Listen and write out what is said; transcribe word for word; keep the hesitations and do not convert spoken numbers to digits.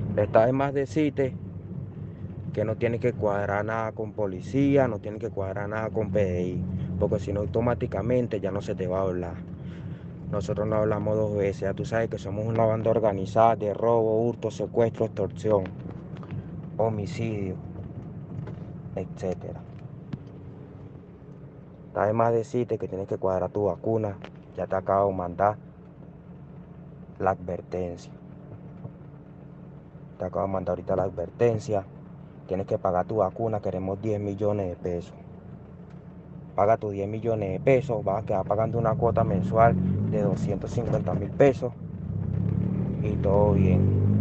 Está de más decirte que no tienes que cuadrar nada con policía, no tienes que cuadrar nada con P D I, porque si no automáticamente ya no se te va a hablar. Nosotros no hablamos dos veces, ya tú sabes que somos una banda organizada de robo, hurto, secuestro, extorsión, homicidio, etcétera. Está de más decirte que tienes que cuadrar tu vacuna, ya te acabo de mandar la advertencia. Te acabo de mandar ahorita la advertencia. Tienes que pagar tu vacuna, queremos diez millones de pesos. Paga tus diez millones de pesos, vas a quedar pagando una cuota mensual de doscientos cincuenta mil pesos y todo bien.